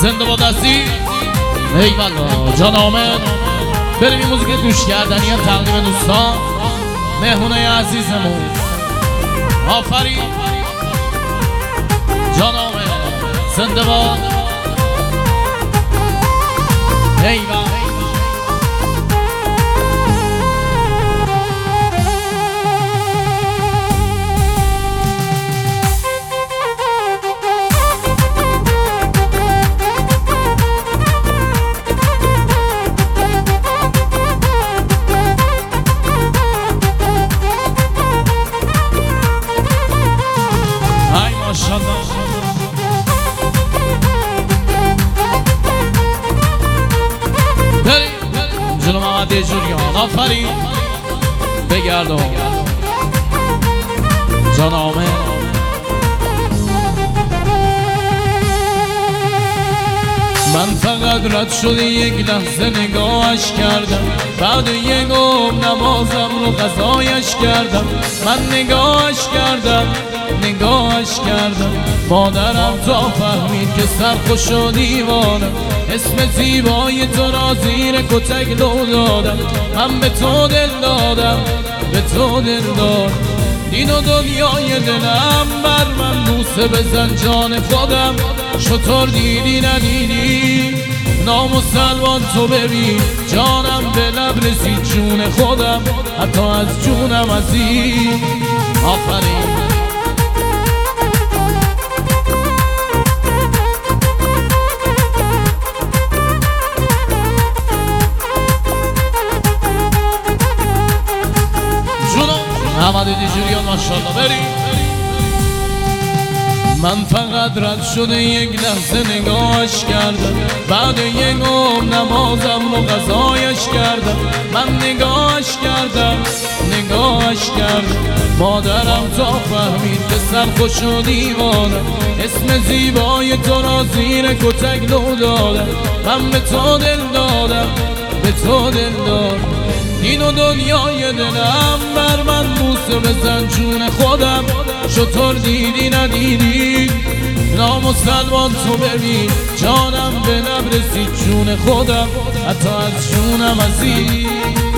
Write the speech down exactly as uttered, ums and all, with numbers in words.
زنده با دستی ای والا جان آمد. بریم این موزیک گوش کردنی تقدیم دوستان مهمونه عزیزمون. آفرین جان آمد زنده با ای والا. جلو محمد جوریان آفرین بگردم جان آمد. من فقط رد شده یک لحظه نگاهش کردم، بعد یک عمر نمازم رو قضایش کردم. من نگاهش کردم نگاهش کردم مادرم تا فهمید که سرخوش و دیوانم. اسم زیبای تو را زیر کتک لو دادم. من به تو دل دادم به تو دل دادم. دین و دنیای دلم بر من بوسه بزن جان خودم. شطور دیدی ندیدی نام و سلوان تو ببین جانم به لب رسید جون خودم حتی از جونم عزیز. آفرین محمد جوریان ماشاءالله. بریم من فقط رد شده یک لحظه نگاهش کردم، بعد یک عمر نمازم رو قضایش کردم. من نگاهش کردم نگاهش کردم مادرم تا فهمید که سرخوش و دیوانم. اسم زیبای تو را زیر کتک لو دادم. من به تو دل دادم به تو دل دادم. دین و دنیای دلم بر من بوسه بزن جون خودم. شطور دیدی ندیدی نام و سلوان تو ببین جانم به لب رسید جون خودم حتی از جونم عزیز.